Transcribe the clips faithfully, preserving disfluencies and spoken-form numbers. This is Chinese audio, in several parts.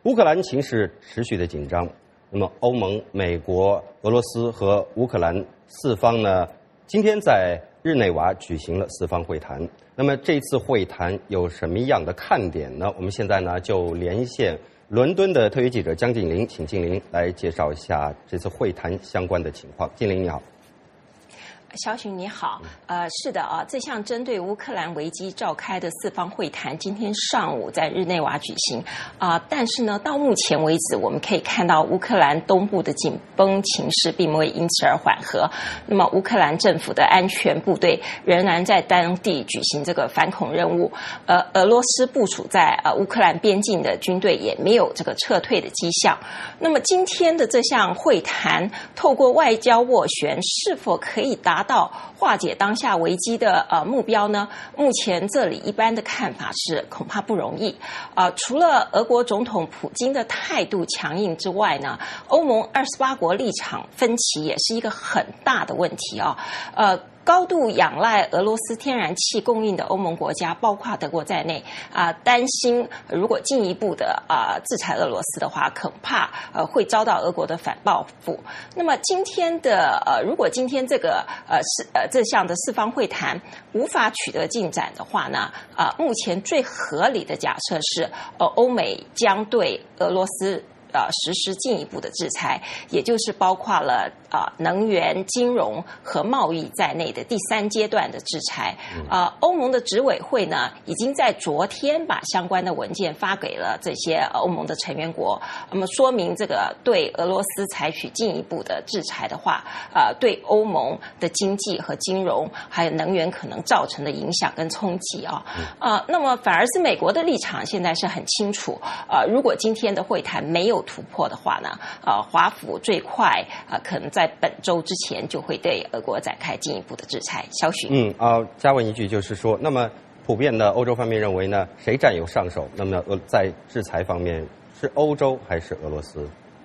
乌克兰情势持续的紧张，那么欧盟、美国、俄罗斯和乌克兰四方呢，今天在日内瓦举行了四方会谈。那么这次会谈有什么样的看点呢？我们现在呢就连线伦敦的特约记者江静玲，请静玲来介绍一下这次会谈相关的情况。静玲你好。 小许你好，呃，是的啊，这项针对乌克兰危机召开的四方会谈，今天上午在日内瓦举行啊、呃。但是呢，到目前为止，我们可以看到乌克兰东部的紧绷情势并没有因此而缓和。那么，乌克兰政府的安全部队仍然在当地举行这个反恐任务。呃，俄罗斯部署在呃乌克兰边境的军队也没有这个撤退的迹象。那么，今天的这项会谈，透过外交斡旋，是否可以达达到化解当下危机的呃目标呢？目前这里一般的看法是恐怕不容易。呃，除了俄国总统普京的态度强硬之外呢，欧盟二十八国立场分歧也是一个很大的问题啊。呃。高度仰赖俄罗斯天然气供应的欧盟国家，包括德国在内，啊、呃，担心如果进一步的啊、呃、制裁俄罗斯的话，恐怕呃会遭到俄国的反报复。那么今天的呃，如果今天这个呃是呃这项的四方会谈无法取得进展的话呢，啊、呃，目前最合理的假设是，呃，欧美将对俄罗斯。呃，实施进一步的制裁，也就是包括了啊、呃、能源、金融和贸易在内的第三阶段的制裁。啊、呃，欧盟的执委会呢，已经在昨天把相关的文件发给了这些欧盟的成员国。那么说明这个对俄罗斯采取进一步的制裁的话，呃，对欧盟的经济和金融还有能源可能造成的影响跟冲击啊。呃，那么反而是美国的立场现在是很清楚。呃，如果今天的会谈没有突破的话呢，呃，华府最快呃可能在本周之前就会对俄国展开进一步的制裁。小许， 嗯啊，加问一句，就是说，那么普遍的欧洲方面认为呢，谁占有上手？那么呃，在制裁方面是欧洲还是俄罗斯？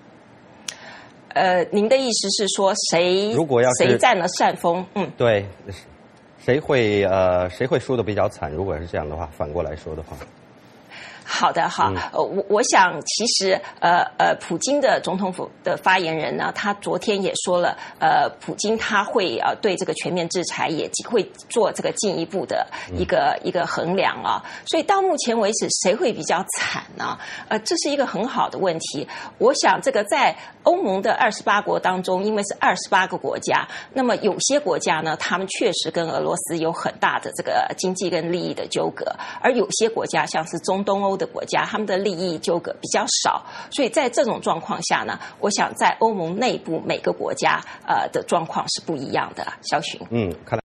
呃，您的意思是说谁如果要是谁占了上风？嗯， 对，谁会呃谁会输得比较惨？如果是这样的话，反过来说的话。 好的，好， 嗯、 呃，我我想其实，呃呃，普京的总统府的发言人呢，他昨天也说了，呃，普京他会呃对这个全面制裁也会做这个进一步的一个、嗯、一个衡量啊，所以到目前为止，谁会比较惨呢？呃，这是一个很好的问题。我想这个在欧盟的二十八国当中，因为是二十八个国家，那么有些国家呢，他们确实跟俄罗斯有很大的这个经济跟利益的纠葛，而有些国家像是中东欧的国家，他们的利益纠葛比较少，所以在这种状况下呢，我想在欧盟内部每个国家呃的状况是不一样的。小许， 嗯，看来。